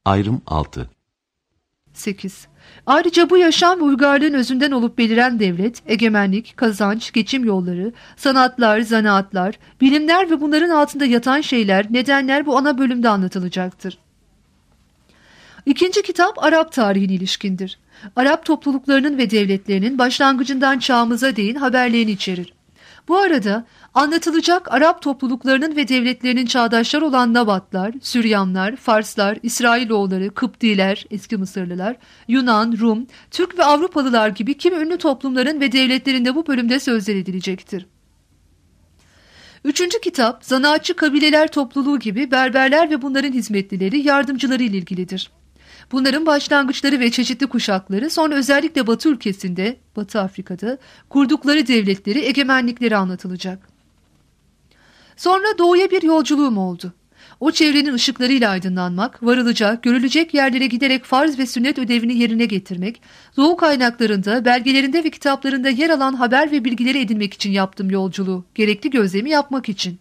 Ayrım 6. 8. Ayrıca bu yaşam ve uygarlığın özünden olup beliren devlet, egemenlik, kazanç, geçim yolları, sanatlar, zanaatlar, bilimler ve bunların altında yatan şeyler, nedenler bu ana bölümde anlatılacaktır. İkinci kitap Arap tarihine ilişkindir. Arap topluluklarının ve devletlerinin başlangıcından çağımıza değin haberlerini içerir. Bu arada anlatılacak Arap topluluklarının ve devletlerinin çağdaşlar olan Nabatlar, Süryanlar, Farslar, İsrailoğulları, Kıptiler, eski Mısırlılar, Yunan, Rum, Türk ve Avrupalılar gibi kimi ünlü toplumların ve devletlerin de bu bölümde sözler edilecektir. Üçüncü kitap, zanaatçı kabileler topluluğu gibi Berberler ve bunların hizmetlileri, yardımcıları ile ilgilidir. Bunların başlangıçları ve çeşitli kuşakları, sonra özellikle Batı ülkesinde, Batı Afrika'da kurdukları devletleri, egemenlikleri anlatılacak. Sonra doğuya bir yolculuğum oldu. O çevrenin ışıklarıyla aydınlanmak, varılacak, görülecek yerlere giderek farz ve sünnet ödevini yerine getirmek, doğu kaynaklarında, belgelerinde ve kitaplarında yer alan haber ve bilgileri edinmek için yaptım yolculuğu, gerekli gözlemi yapmak için.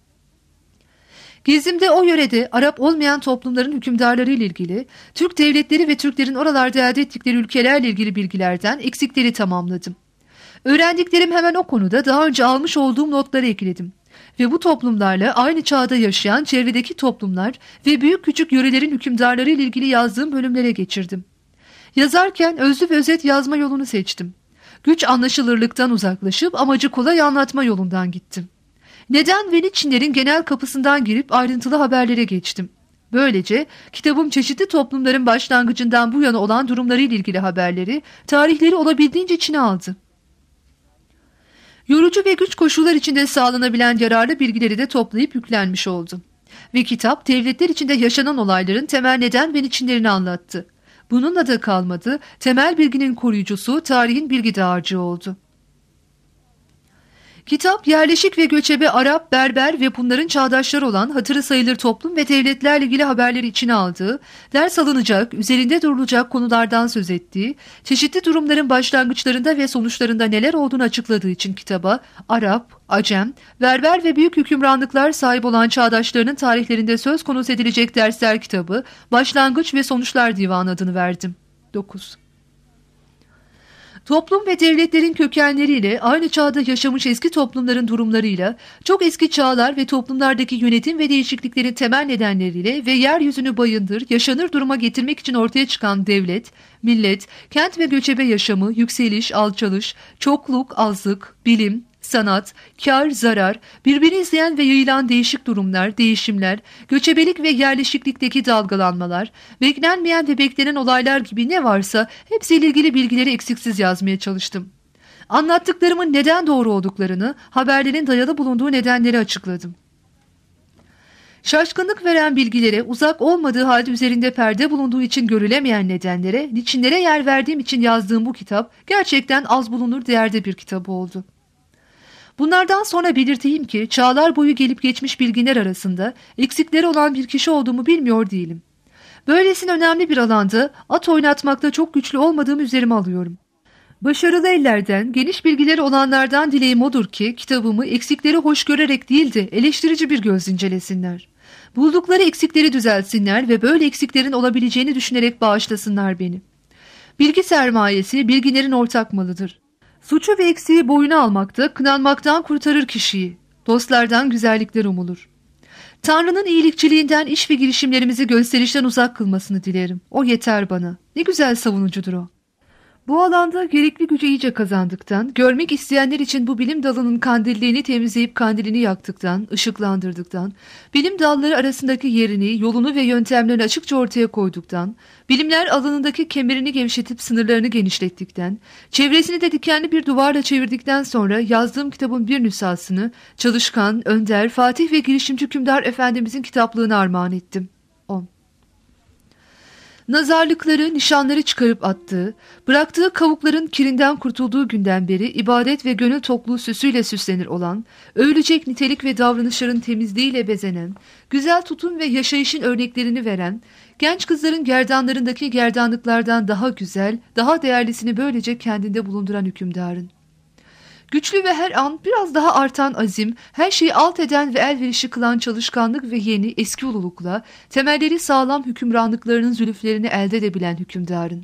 Gezimde o yörede Arap olmayan toplumların hükümdarları ile ilgili, Türk devletleri ve Türklerin oralarda elde ettikleri ülkelerle ilgili bilgilerden eksikleri tamamladım. Öğrendiklerim hemen o konuda daha önce almış olduğum notları ekledim. Ve bu toplumlarla aynı çağda yaşayan çevredeki toplumlar ve büyük küçük yörelerin hükümdarları ile ilgili yazdığım bölümlere geçirdim. Yazarken özlü ve özet yazma yolunu seçtim. Güç anlaşılırlıktan uzaklaşıp amacı kolay anlatma yolundan gittim. Neden ve niçinlerin genel kapısından girip ayrıntılı haberlere geçtim. Böylece kitabım çeşitli toplumların başlangıcından bu yana olan durumlarıyla ilgili haberleri, tarihleri olabildiğince içine aldı. Yorucu ve güç koşullar içinde sağlanabilen yararlı bilgileri de toplayıp yüklenmiş oldu. Ve kitap devletler içinde yaşanan olayların temel neden ve niçinlerini anlattı. Bununla da kalmadı, temel bilginin koruyucusu, tarihin bilgi dağarcığı oldu. Kitap yerleşik ve göçebe Arap, Berber ve bunların çağdaşları olan hatırı sayılır toplum ve devletlerle ilgili haberleri içine aldığı, ders alınacak, üzerinde durulacak konulardan söz ettiği, çeşitli durumların başlangıçlarında ve sonuçlarında neler olduğunu açıkladığı için kitaba Arap, Acem, Berber ve büyük hükümranlıklar sahip olan çağdaşlarının tarihlerinde söz konusu edilecek dersler kitabı, Başlangıç ve Sonuçlar Divanı adını verdim. 9. Toplum ve devletlerin kökenleriyle, aynı çağda yaşamış eski toplumların durumlarıyla, çok eski çağlar ve toplumlardaki yönetim ve değişikliklerin temel nedenleriyle ve yeryüzünü bayındır, yaşanır duruma getirmek için ortaya çıkan devlet, millet, kent ve göçebe yaşamı, yükseliş, alçalış, çokluk, azlık, bilim, sanat, kar, zarar, birbirini izleyen ve yayılan değişik durumlar, değişimler, göçebelik ve yerleşiklikteki dalgalanmalar, beklenmeyen ve beklenen olaylar gibi ne varsa hepsiyle ilgili bilgileri eksiksiz yazmaya çalıştım. Anlattıklarımın neden doğru olduklarını, haberlerin dayalı bulunduğu nedenleri açıkladım. Şaşkınlık veren bilgilere, uzak olmadığı halde üzerinde perde bulunduğu için görülemeyen nedenlere, niçinlere yer verdiğim için yazdığım bu kitap gerçekten az bulunur değerde bir kitap oldu. Bunlardan sonra belirteyim ki çağlar boyu gelip geçmiş bilginler arasında eksikleri olan bir kişi olduğumu bilmiyor değilim. Böylesine önemli bir alanda at oynatmakta çok güçlü olmadığımı üzerime alıyorum. Başarılı ellerden, geniş bilgileri olanlardan dileğim odur ki kitabımı eksikleri hoş görerek değil de eleştirici bir göz incelesinler. Buldukları eksikleri düzeltsinler ve böyle eksiklerin olabileceğini düşünerek bağışlasınlar beni. Bilgi sermayesi bilginlerin ortak malıdır. Suçu ve eksiği boyuna almakta, kınanmaktan kurtarır kişiyi. Dostlardan güzellikler umulur. Tanrı'nın iyilikçiliğinden iş ve girişimlerimizi gösterişten uzak kılmasını dilerim. O yeter bana. Ne güzel savunucudur o. Bu alanda gerekli gücü iyice kazandıktan, görmek isteyenler için bu bilim dalının kandilliğini temizleyip kandilini yaktıktan, ışıklandırdıktan, bilim dalları arasındaki yerini, yolunu ve yöntemlerini açıkça ortaya koyduktan, bilimler alanındaki kemerini gevşetip sınırlarını genişlettikten, çevresini de dikenli bir duvarla çevirdikten sonra yazdığım kitabın bir nüshasını çalışkan, önder, fatih ve girişimci hükümdar efendimizin kitaplığına armağan ettim. 10. Nazarlıkları, nişanları çıkarıp attığı, bıraktığı kavukların kirinden kurtulduğu günden beri ibadet ve gönül tokluğu süsüyle süslenir olan, övülecek nitelik ve davranışların temizliğiyle bezenen, güzel tutum ve yaşayışın örneklerini veren, genç kızların gerdanlarındaki gerdanlıklardan daha güzel, daha değerlisini böylece kendinde bulunduran hükümdarın. Güçlü ve her an biraz daha artan azim, her şeyi alt eden ve elverişli kılan çalışkanlık ve yeni eski ululukla temelleri sağlam hükümranlıklarının zülüflerini elde edebilen hükümdarın.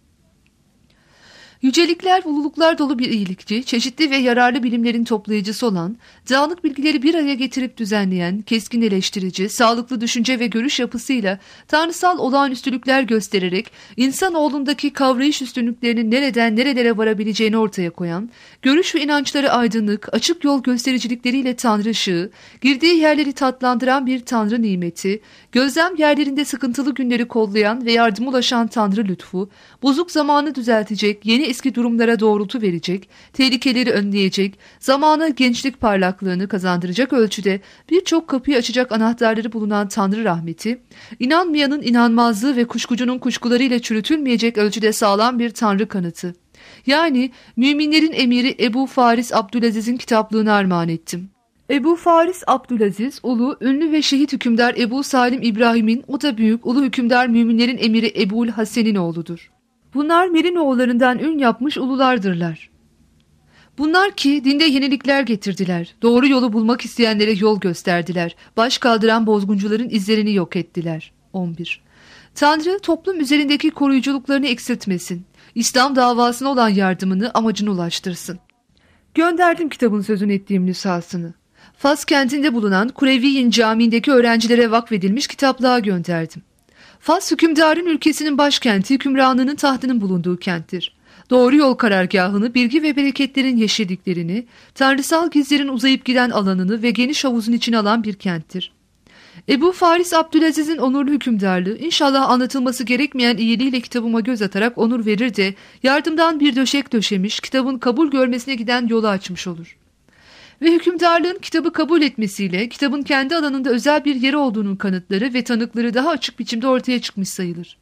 Yücelikler, ululuklar dolu bir iyilikçi, çeşitli ve yararlı bilimlerin toplayıcısı olan, dağınık bilgileri bir araya getirip düzenleyen, keskin eleştirici, sağlıklı düşünce ve görüş yapısıyla tanrısal olağanüstülükler göstererek insanoğlundaki kavrayış üstünlüklerinin nereden nerelere varabileceğini ortaya koyan, görüş ve inançları aydınlık, açık yol göstericilikleriyle tanrı ışığı, girdiği yerleri tatlandıran bir tanrı nimeti, gözlem yerlerinde sıkıntılı günleri kollayan ve yardıma ulaşan tanrı lütfu, bozuk zamanı düzeltecek, yeni eski durumlara doğrultu verecek, tehlikeleri önleyecek, zamana gençlik parlaklığını kazandıracak ölçüde birçok kapıyı açacak anahtarları bulunan Tanrı rahmeti, inanmayanın inanmazlığı ve kuşkucunun kuşkularıyla çürütülmeyecek ölçüde sağlam bir Tanrı kanıtı. Yani müminlerin emiri Ebu Faris Abdülaziz'in kitaplığını armağan ettim. Ebu Faris Abdülaziz, ulu, ünlü ve şehit hükümdar Ebu Salim İbrahim'in, o da büyük, ulu hükümdar müminlerin emiri Ebu'l Hasen'in oğludur. Bunlar Merinoğullarından ün yapmış ululardırlar. Bunlar ki dinde yenilikler getirdiler, doğru yolu bulmak isteyenlere yol gösterdiler, baş kaldıran bozguncuların izlerini yok ettiler. 11. Tanrı toplum üzerindeki koruyuculuklarını eksiltmesin, İslam davasına olan yardımını amacına ulaştırsın. Gönderdim kitabın sözünü ettiğim nüshasını. Fas kentinde bulunan Kureviyin Camii'ndeki öğrencilere vakfedilmiş kitaplığa gönderdim. Fas hükümdarın ülkesinin başkenti, hükümranlığının tahtının bulunduğu kenttir. Doğru yol karargahını, bilgi ve bereketlerin yeşilliklerini, tanrısal gizlerin uzayıp giden alanını ve geniş havuzun içine alan bir kenttir. Ebu Faris Abdülaziz'in onurlu hükümdarlığı inşallah anlatılması gerekmeyen iyiliğiyle kitabıma göz atarak onur verir de yardımdan bir döşek döşemiş, kitabın kabul görmesine giden yolu açmış olur. Ve hükümdarlığın kitabı kabul etmesiyle kitabın kendi alanında özel bir yeri olduğunun kanıtları ve tanıkları daha açık biçimde ortaya çıkmış sayılır.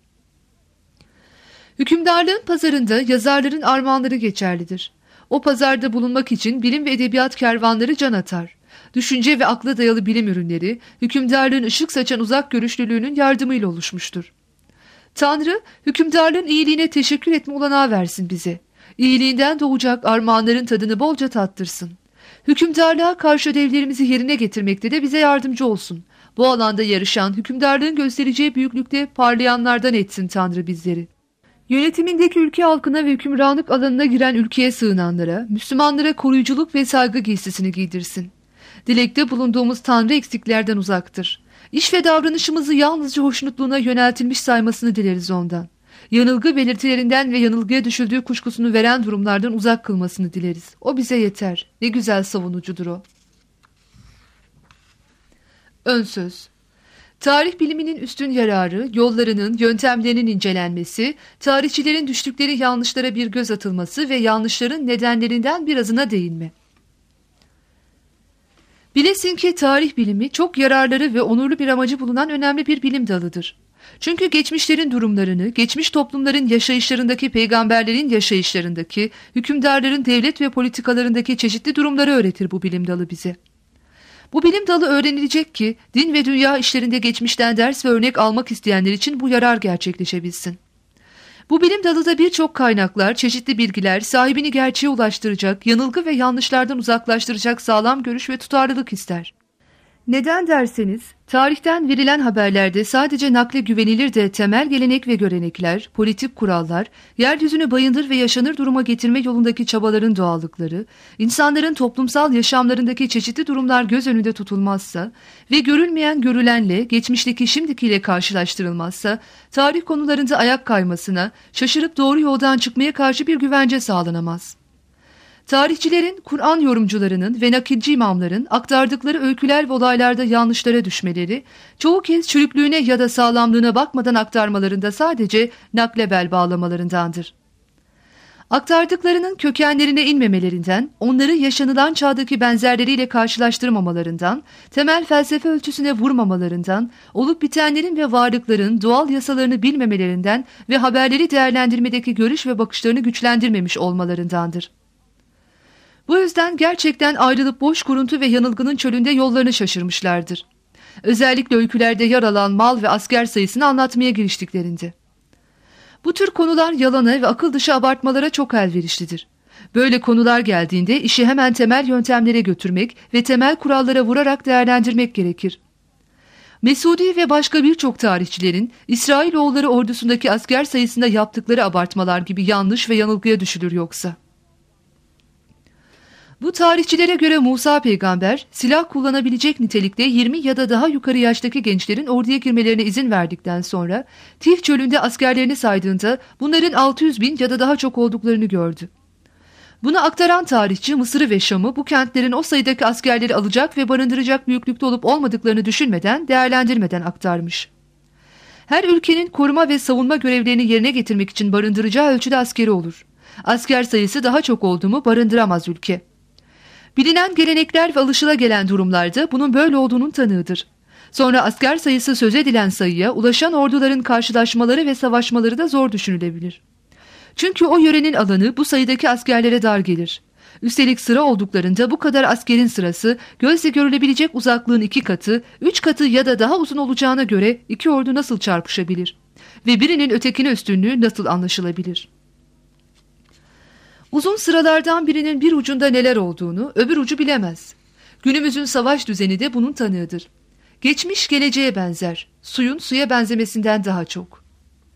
Hükümdarlığın pazarında yazarların armağanları geçerlidir. O pazarda bulunmak için bilim ve edebiyat kervanları can atar. Düşünce ve akla dayalı bilim ürünleri, hükümdarlığın ışık saçan uzak görüşlülüğünün yardımıyla oluşmuştur. Tanrı, hükümdarlığın iyiliğine teşekkür etme olanağı versin bize. İyiliğinden doğacak armağanların tadını bolca tattırsın. Hükümdarlığa karşı ödevlerimizi yerine getirmekte de bize yardımcı olsun. Bu alanda yarışan, hükümdarlığın göstereceği büyüklükte parlayanlardan etsin Tanrı bizleri. Yönetimindeki ülke halkına ve hükümranlık alanına giren ülkeye sığınanlara, Müslümanlara koruyuculuk ve saygı giysisini giydirsin. Dilekte bulunduğumuz Tanrı eksiklerden uzaktır. İş ve davranışımızı yalnızca hoşnutluğuna yöneltilmiş saymasını dileriz ondan. Yanılgı belirtilerinden ve yanılgıya düşüldüğü kuşkusunu veren durumlardan uzak kılmasını dileriz. O bize yeter. Ne güzel savunucudur o. Ön söz. Tarih biliminin üstün yararı, yollarının, yöntemlerinin incelenmesi, tarihçilerin düştükleri yanlışlara bir göz atılması ve yanlışların nedenlerinden birazına değinme. Bilesin ki tarih bilimi çok yararları ve onurlu bir amacı bulunan önemli bir bilim dalıdır. Çünkü geçmişlerin durumlarını, geçmiş toplumların yaşayışlarındaki, peygamberlerin yaşayışlarındaki, hükümdarların devlet ve politikalarındaki çeşitli durumları öğretir bu bilim dalı bize. Bu bilim dalı öğrenilecek ki din ve dünya işlerinde geçmişten ders ve örnek almak isteyenler için bu yarar gerçekleşebilsin. Bu bilim dalı birçok kaynaklar, çeşitli bilgiler, sahibini gerçeğe ulaştıracak, yanılgı ve yanlışlardan uzaklaştıracak sağlam görüş ve tutarlılık ister. Neden derseniz, tarihten verilen haberlerde sadece nakle güvenilir de temel gelenek ve görenekler, politik kurallar, yeryüzünü bayındır ve yaşanır duruma getirme yolundaki çabaların doğallıkları, insanların toplumsal yaşamlarındaki çeşitli durumlar göz önünde tutulmazsa ve görülmeyen görülenle, geçmişteki şimdikiyle karşılaştırılmazsa, tarih konularında ayak kaymasına, şaşırıp doğru yoldan çıkmaya karşı bir güvence sağlanamaz. Tarihçilerin, Kur'an yorumcularının ve nakilci imamların aktardıkları öyküler ve olaylarda yanlışlara düşmeleri, çoğu kez çürüklüğüne ya da sağlamlığına bakmadan aktarmalarında sadece nakle bel bağlamalarındandır. Aktardıklarının kökenlerine inmemelerinden, onları yaşanılan çağdaki benzerleriyle karşılaştırmamalarından, temel felsefe ölçüsüne vurmamalarından, olup bitenlerin ve varlıkların doğal yasalarını bilmemelerinden ve haberleri değerlendirmedeki görüş ve bakışlarını güçlendirmemiş olmalarındandır. Bu yüzden gerçekten ayrılıp boş kuruntu ve yanılgının çölünde yollarını şaşırmışlardır. Özellikle öykülerde yer alan mal ve asker sayısını anlatmaya giriştiklerinde. Bu tür konular yalana ve akıl dışı abartmalara çok elverişlidir. Böyle konular geldiğinde işi hemen temel yöntemlere götürmek ve temel kurallara vurarak değerlendirmek gerekir. Mesudi ve başka birçok tarihçilerin İsrailoğulları ordusundaki asker sayısında yaptıkları abartmalar gibi yanlış ve yanılgıya düşülür yoksa. Bu tarihçilere göre Musa peygamber silah kullanabilecek nitelikte 20 ya da daha yukarı yaştaki gençlerin orduya girmelerine izin verdikten sonra Tih çölünde askerlerini saydığında bunların 600 bin ya da daha çok olduklarını gördü. Bunu aktaran tarihçi Mısır'ı ve Şam'ı bu kentlerin o sayıdaki askerleri alacak ve barındıracak büyüklükte olup olmadıklarını düşünmeden, değerlendirmeden aktarmış. Her ülkenin koruma ve savunma görevlerini yerine getirmek için barındıracağı ölçüde askeri olur. Asker sayısı daha çok oldu mu barındıramaz ülke. Bilinen gelenekler ve alışılagelen durumlarda bunun böyle olduğunun tanığıdır. Sonra asker sayısı söz edilen sayıya ulaşan orduların karşılaşmaları ve savaşmaları da zor düşünülebilir. Çünkü o yörenin alanı bu sayıdaki askerlere dar gelir. Üstelik sıra olduklarında bu kadar askerin sırası gözle görülebilecek uzaklığın 2 katı, 3 katı ya da daha uzun olacağına göre iki ordu nasıl çarpışabilir? Ve birinin ötekine üstünlüğü nasıl anlaşılabilir? Uzun sıralardan birinin bir ucunda neler olduğunu öbür ucu bilemez. Günümüzün savaş düzeni de bunun tanığıdır. Geçmiş geleceğe benzer, suyun suya benzemesinden daha çok.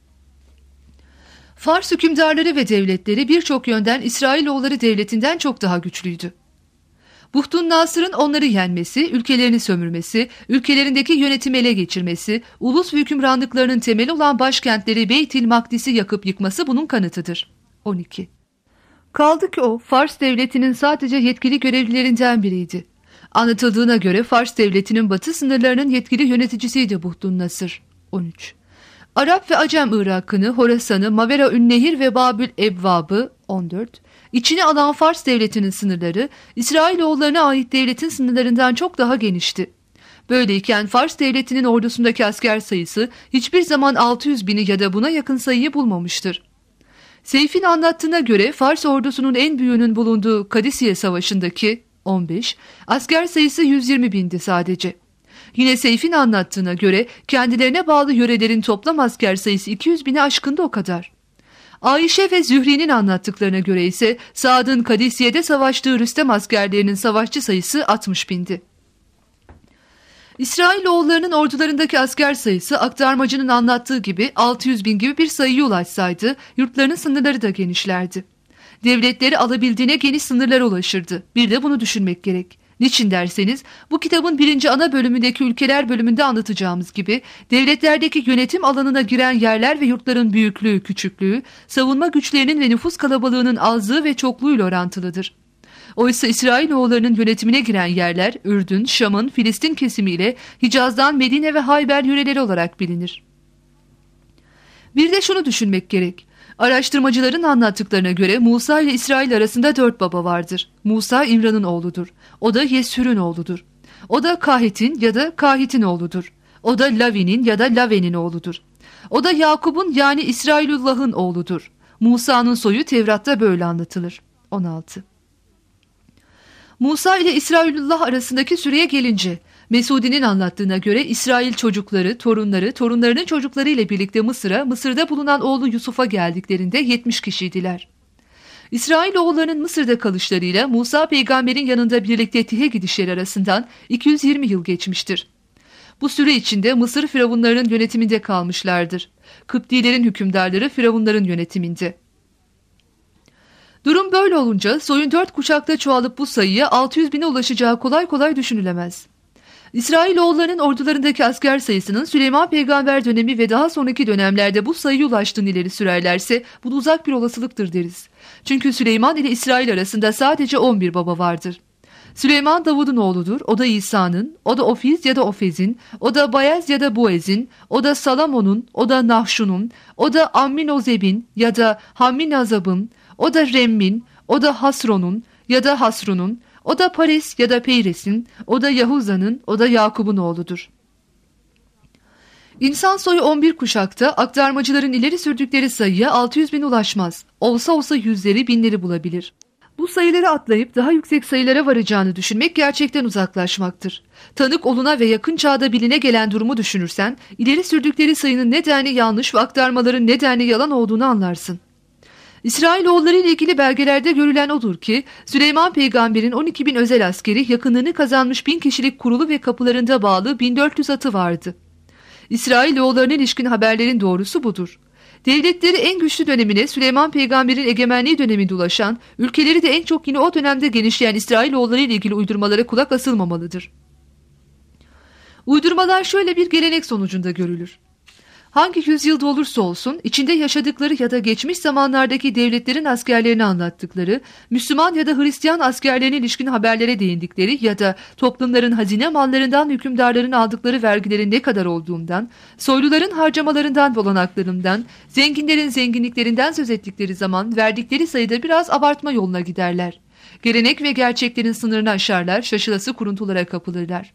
Fars hükümdarları ve devletleri birçok yönden İsrailoğulları devletinden çok daha güçlüydü. Buhtun Nasır'ın onları yenmesi, ülkelerini sömürmesi, ülkelerindeki yönetimi ele geçirmesi, ulus ve hükümranlıklarının temeli olan başkentleri Beyt-i Makdis'i yakıp yıkması bunun kanıtıdır. 12. Kaldı ki o Fars devletinin sadece yetkili görevlilerinden biriydi. Anlatıldığına göre Fars devletinin batı sınırlarının yetkili yöneticisiydi Buhtun Nasır. 13. Arap ve Acem Irak'ını, Horasan'ı, Mavera-ün-Nehir ve Babül Ebvab'ı 14. İçine alan Fars devletinin sınırları İsrailoğullarına ait devletin sınırlarından çok daha genişti. Böyleyken Fars devletinin ordusundaki asker sayısı hiçbir zaman 600 bini ya da buna yakın sayıyı bulmamıştır. Seyf'in anlattığına göre Fars ordusunun en büyüğünün bulunduğu Kadisiye Savaşı'ndaki 15, asker sayısı 120 bindi sadece. Yine Seyf'in anlattığına göre kendilerine bağlı yörelerin toplam asker sayısı 200 bini aşkındı o kadar. Ayşe ve Zühri'nin anlattıklarına göre ise Saad'ın Kadisiye'de savaştığı Rüstem askerlerinin savaşçı sayısı 60 bindi. İsrailoğullarının ordularındaki asker sayısı aktarmacının anlattığı gibi 600 bin gibi bir sayıya ulaşsaydı yurtlarının sınırları da genişlerdi. Devletleri alabildiğine geniş sınırlara ulaşırdı. Bir de bunu düşünmek gerek. Niçin derseniz bu kitabın 1. ana bölümündeki ülkeler bölümünde anlatacağımız gibi devletlerdeki yönetim alanına giren yerler ve yurtların büyüklüğü, küçüklüğü, savunma güçlerinin ve nüfus kalabalığının azlığı ve çokluğuyla orantılıdır. Oysa İsrailoğullarının yönetimine giren yerler Ürdün, Şam'ın, Filistin kesimiyle Hicaz'dan Medine ve Hayber yöreleri olarak bilinir. Bir de şunu düşünmek gerek. Araştırmacıların anlattıklarına göre Musa ile İsrail arasında 4 baba vardır. Musa İmran'ın oğludur. O da Yeshür'ün oğludur. O da Kahit'in ya da Kahit'in oğludur. O da Lavi'nin ya da Lave'nin oğludur. O da Yakub'un yani İsrailullah'ın oğludur. Musa'nın soyu Tevrat'ta böyle anlatılır. 16. Musa ile İsrailullah arasındaki süreye gelince Mesudi'nin anlattığına göre İsrail çocukları, torunları, torunlarının çocukları ile birlikte Mısır'a, Mısır'da bulunan oğlu Yusuf'a geldiklerinde 70 kişiydiler. İsrailoğullarının Mısır'da kalışlarıyla Musa peygamberin yanında birlikte Tih'e gidişleri arasından 220 yıl geçmiştir. Bu süre içinde Mısır firavunlarının yönetiminde kalmışlardır. Kıptilerin hükümdarları firavunların yönetiminde. Durum böyle olunca soyun 4 kuşakta çoğalıp bu sayıya 600 bine ulaşacağı kolay kolay düşünülemez. İsrailoğullarının ordularındaki asker sayısının Süleyman peygamber dönemi ve daha sonraki dönemlerde bu sayıya ulaştığını ileri sürerlerse bu uzak bir olasılıktır deriz. Çünkü Süleyman ile İsrail arasında sadece 11 baba vardır. Süleyman Davud'un oğludur, o da İsa'nın, o da Ofiz ya da Ofez'in, o da Bayez ya da Buez'in, o da Salamon'un, o da Nahşun'un, o da Amminozeb'in ya da Hamminazab'ın, o da Remmin, o da Hasron'un ya da Hasrun'un, o da Pares ya da Peyres'in, o da Yahuza'nın, o da Yakub'un oğludur. İnsan soyu 11 kuşakta aktarmacıların ileri sürdükleri sayıya 600 bin ulaşmaz. Olsa yüzleri binleri bulabilir. Bu sayıları atlayıp daha yüksek sayılara varacağını düşünmek gerçekten uzaklaşmaktır. Tanık oluna ve yakın çağda biline gelen durumu düşünürsen, ileri sürdükleri sayının nedenli yanlış ve aktarmaların nedenli yalan olduğunu anlarsın. İsrailoğulları ile ilgili belgelerde görülen odur ki Süleyman peygamberin 12.000 özel askeri, yakınlığını kazanmış 1000 kişilik kurulu ve kapılarında bağlı 1400 atı vardı. İsrailoğullarına ilişkin haberlerin doğrusu budur. Devletleri en güçlü dönemine, Süleyman peygamberin egemenliği döneminde ulaşan, ülkeleri de en çok yine o dönemde genişleyen İsrailoğulları ile ilgili uydurmalara kulak asılmamalıdır. Uydurmalar şöyle bir gelenek sonucunda görülür. Hangi yüzyılda olursa olsun içinde yaşadıkları ya da geçmiş zamanlardaki devletlerin askerlerini anlattıkları, Müslüman ya da Hristiyan askerlerine ilişkin haberlere değindikleri ya da toplumların hazine mallarından hükümdarların aldıkları vergilerin ne kadar olduğundan, soyluların harcamalarından ve olanaklarından, zenginlerin zenginliklerinden söz ettikleri zaman verdikleri sayıda biraz abartma yoluna giderler. Gelenek ve gerçeklerin sınırını aşarlar, şaşılası kuruntulara kapılırlar.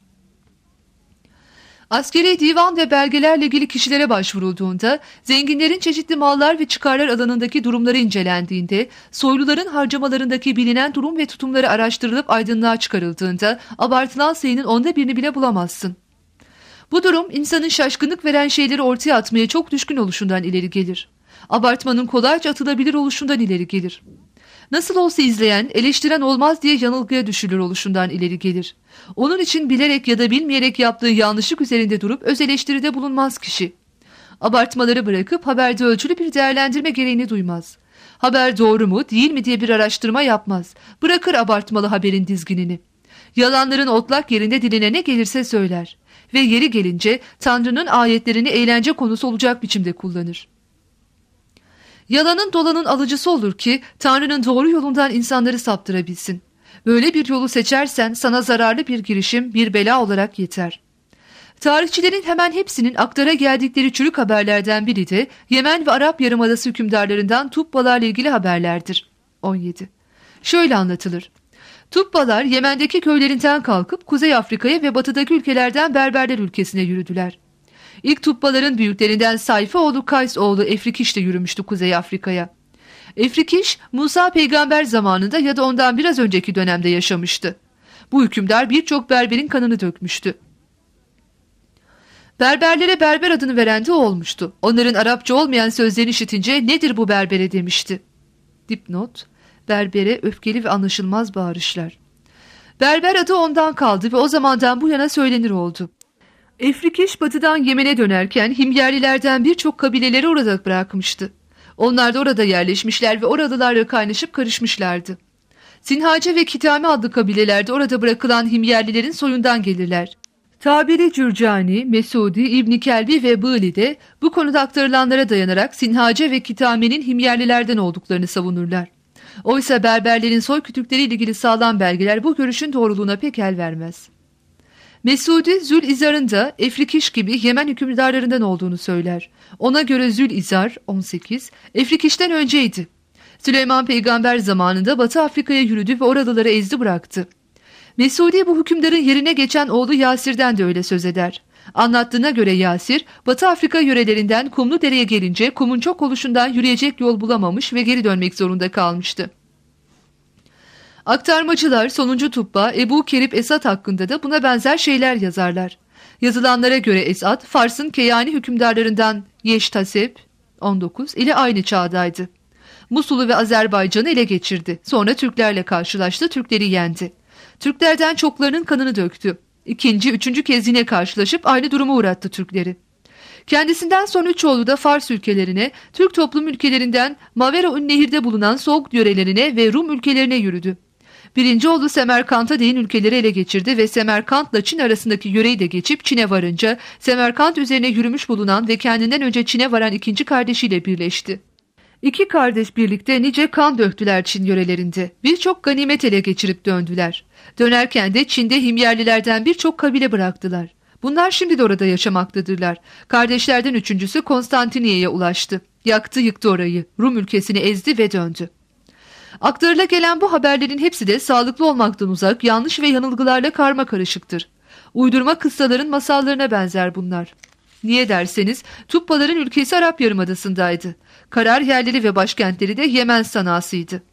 Askeri divan ve belgelerle ilgili kişilere başvurulduğunda, zenginlerin çeşitli mallar ve çıkarlar alanındaki durumları incelendiğinde, soyluların harcamalarındaki bilinen durum ve tutumları araştırılıp aydınlığa çıkarıldığında, abartılan sayının 1/10'ını bile bulamazsın. Bu durum, insanın şaşkınlık veren şeyleri ortaya atmaya çok düşkün oluşundan ileri gelir. Abartmanın kolayca atılabilir oluşundan ileri gelir. Nasıl olsa izleyen, eleştiren olmaz diye yanılgıya düşülür oluşundan ileri gelir. Onun için bilerek ya da bilmeyerek yaptığı yanlışlık üzerinde durup öz eleştiride bulunmaz kişi. Abartmaları bırakıp haberde ölçülü bir değerlendirme gereğini duymaz. Haber doğru mu, değil mi diye bir araştırma yapmaz. Bırakır abartmalı haberin dizginini. Yalanların otlak yerinde diline ne gelirse söyler. Ve yeri gelince Tanrı'nın ayetlerini eğlence konusu olacak biçimde kullanır. Yalanın dolanın alıcısı olur ki Tanrı'nın doğru yolundan insanları saptırabilsin. Böyle bir yolu seçersen sana zararlı bir girişim, bir bela olarak yeter. Tarihçilerin hemen hepsinin aktara geldikleri çürük haberlerden biri de Yemen ve Arap Yarımadası hükümdarlarından Tubbalarla ilgili haberlerdir. 17. Şöyle anlatılır. Tubbalar Yemen'deki köylerinden kalkıp Kuzey Afrika'ya ve batıdaki ülkelerden Berberler ülkesine yürüdüler. İlk Tubbaların büyüklerinden Sayfı oğlu Kays oğlu Efrikiş de yürümüştü Kuzey Afrika'ya. Efrikiş, Musa peygamber zamanında ya da ondan biraz önceki dönemde yaşamıştı. Bu hükümdar birçok Berber'in kanını dökmüştü. Berberlere Berber adını veren de o olmuştu. Onların Arapça olmayan sözlerini işitince nedir bu Berbere demişti. Dipnot, Berbere öfkeli ve anlaşılmaz bağırışlar. Berber adı ondan kaldı ve o zamandan bu yana söylenir oldu. Efrikiş batıdan Yemen'e dönerken Himyarilerden birçok kabileleri orada bırakmıştı. Onlar da orada yerleşmişler ve oralılarla kaynaşıp karışmışlardı. Sinhace ve Kitame adlı kabilelerde orada bırakılan Himyarlilerin soyundan gelirler. Tabiri Cürcani, Mesudi, İbn Kelbi ve Bığli de bu konuda aktarılanlara dayanarak Sinhace ve Kitame'nin Himyarlilerden olduklarını savunurlar. Oysa Berberlerin soy kütükleriyle ilgili sağlam belgeler bu görüşün doğruluğuna pek el vermez. Mesudi, Zülizar'ın da Efrikiş gibi Yemen hükümdarlarından olduğunu söyler. Ona göre Zülizar 18, Efrikiş'ten önceydi. Süleyman peygamber zamanında Batı Afrika'ya yürüdü ve oralıları ezdi bıraktı. Mesudi bu hükümdarın yerine geçen oğlu Yasir'den de öyle söz eder. Anlattığına göre Yasir, Batı Afrika yörelerinden Kumludere'ye gelince kumun çok oluşundan yürüyecek yol bulamamış ve geri dönmek zorunda kalmıştı. Aktarmacılar sonuncu Tubba Ebu Kerib Esad hakkında da buna benzer şeyler yazarlar. Yazılanlara göre Esad, Fars'ın Keyani hükümdarlarından Yeştasep 19 ile aynı çağdaydı. Musul'u ve Azerbaycan'ı ele geçirdi. Sonra Türklerle karşılaştı, Türkleri yendi. Türklerden çoklarının kanını döktü. İkinci, üçüncü kez yine karşılaşıp aynı duruma uğrattı Türkleri. Kendisinden son 3 oğlu da Fars ülkelerine, Türk toplum ülkelerinden Mavera-ün Nehir'de bulunan Soğuk yörelerine ve Rum ülkelerine yürüdü. Birinci oğlu Semerkant'a değin ülkeleri ele geçirdi ve Semerkant'la Çin arasındaki yöreyi de geçip Çin'e varınca Semerkant üzerine yürümüş bulunan ve kendinden önce Çin'e varan ikinci kardeşiyle birleşti. İki kardeş birlikte nice kan döktüler Çin yörelerinde. Birçok ganimet ele geçirip döndüler. Dönerken de Çin'de Himyarlilerden birçok kabile bıraktılar. Bunlar şimdi de orada yaşamaktadırlar. Kardeşlerden üçüncüsü Konstantiniye'ye ulaştı. Yaktı yıktı orayı. Rum ülkesini ezdi ve döndü. Aktarıla gelen bu haberlerin hepsi de sağlıklı olmaktan uzak, yanlış ve yanılgılarla karma karışıktır. Uydurma kıssaların masallarına benzer bunlar. Niye derseniz Tubbaların ülkesi Arap Yarımadası'ndaydı. Karar yerleri ve başkentleri de Yemen sanasıydı.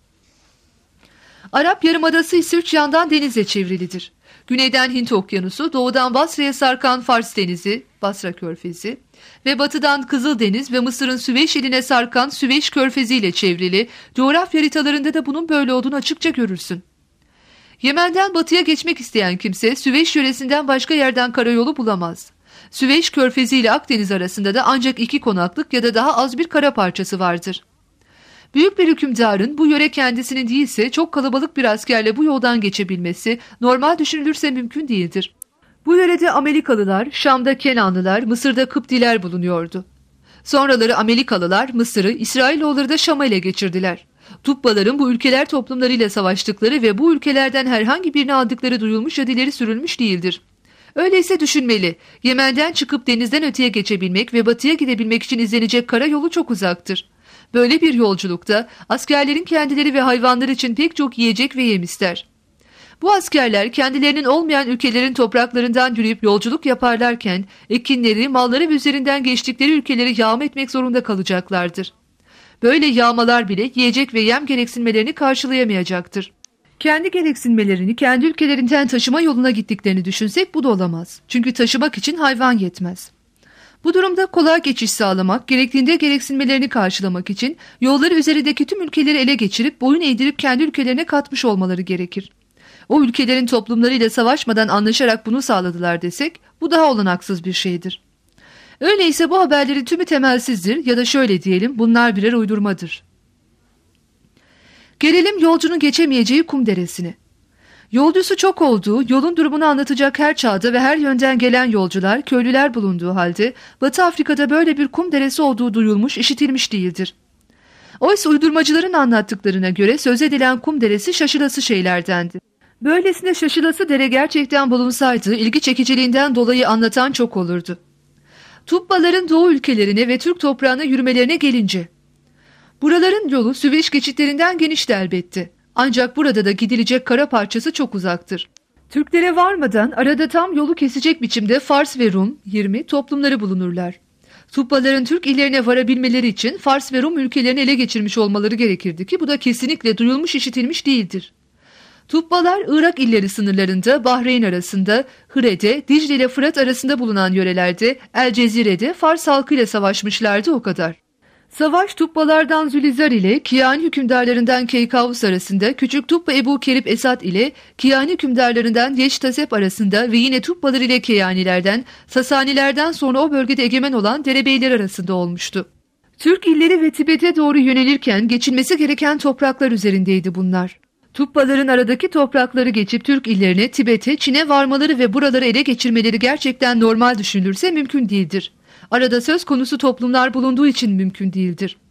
Arap Yarımadası ise 3 yandan denizle çevrilidir. Güneyden Hint Okyanusu, doğudan Basra'ya sarkan Fars Denizi, Basra Körfezi, ve batıdan Kızıldeniz ve Mısır'ın Süveyş iline sarkan Süveyş Körfezi ile çevrili, coğrafya haritalarında da bunun böyle olduğunu açıkça görürsün. Yemen'den batıya geçmek isteyen kimse Süveyş yöresinden başka yerden karayolu bulamaz. Süveyş Körfezi ile Akdeniz arasında da ancak 2 konaklık ya da daha az bir kara parçası vardır. Büyük bir hükümdarın bu yöre kendisinin değilse çok kalabalık bir askerle bu yoldan geçebilmesi normal düşünülürse mümkün değildir. Bu yörede Amerikalılar, Şam'da Kenanlılar, Mısır'da Kıptiler bulunuyordu. Sonraları Amerikalılar Mısır'ı, İsrailoğulları da Şam'a ele geçirdiler. Tubbaların bu ülkeler toplumlarıyla savaştıkları ve bu ülkelerden herhangi birini aldıkları duyulmuş ya da ileri sürülmüş değildir. Öyleyse düşünmeli, Yemen'den çıkıp denizden öteye geçebilmek ve batıya gidebilmek için izlenecek karayolu çok uzaktır. Böyle bir yolculukta askerlerin kendileri ve hayvanları için pek çok yiyecek ve yem ister. Bu askerler kendilerinin olmayan ülkelerin topraklarından yürüyüp yolculuk yaparlarken ekinleri, malları üzerinden geçtikleri ülkeleri yağma etmek zorunda kalacaklardır. Böyle yağmalar bile yiyecek ve yem gereksinmelerini karşılayamayacaktır. Kendi gereksinmelerini kendi ülkelerinden taşıma yoluna gittiklerini düşünsek bu da olamaz. Çünkü taşımak için hayvan yetmez. Bu durumda kolay geçiş sağlamak, gerektiğinde gereksinmelerini karşılamak için yolları üzerindeki tüm ülkeleri ele geçirip boyun eğdirip kendi ülkelerine katmış olmaları gerekir. O ülkelerin toplumlarıyla savaşmadan anlaşarak bunu sağladılar desek bu daha olanaksız bir şeydir. Öyleyse bu haberlerin tümü temelsizdir ya da şöyle diyelim bunlar birer uydurmadır. Gelelim yolcunun geçemeyeceği kum deresine. Yolcusu çok olduğu, yolun durumunu anlatacak her çağda ve her yönden gelen yolcular, köylüler bulunduğu halde Batı Afrika'da böyle bir kum deresi olduğu duyulmuş, işitilmiş değildir. Oysa uydurmacıların anlattıklarına göre söz edilen kum deresi şaşılası şeylerdendi. Böylesine şaşılası dere gerçekten bulunsaydı ilgi çekiciliğinden dolayı anlatan çok olurdu. Tubbaların doğu ülkelerine ve Türk toprağına yürümelerine gelince, buraların yolu Süveyş geçitlerinden genişti elbette. Ancak burada da gidilecek kara parçası çok uzaktır. Türklere varmadan arada tam yolu kesecek biçimde Fars ve Rum 20 toplumları bulunurlar. Tubbaların Türk illerine varabilmeleri için Fars ve Rum ülkelerini ele geçirmiş olmaları gerekirdi ki bu da kesinlikle duyulmuş işitilmiş değildir. Tubbalar Irak illeri sınırlarında Bahreyn arasında, Hıre'de, Dicle ile Fırat arasında bulunan yörelerde, El Cezire'de Fars halkıyla savaşmışlardı o kadar. Savaş Tubbalardan Zülizar ile Kiyani hükümdarlarından Keykavus arasında, Küçük Tubba Ebu Kerib Esad ile Kiyani hükümdarlarından Yeştasep arasında ve yine Tubbalar ile Kiyanilerden, Sasanilerden sonra o bölgede egemen olan derebeyler arasında olmuştu. Türk illeri ve Tibet'e doğru yönelirken geçilmesi gereken topraklar üzerindeydi bunlar. Tubbaların aradaki toprakları geçip Türk illerine, Tibet'e, Çin'e varmaları ve buraları ele geçirmeleri gerçekten normal düşünülürse mümkün değildir. Arada söz konusu toplumlar bulunduğu için mümkün değildir.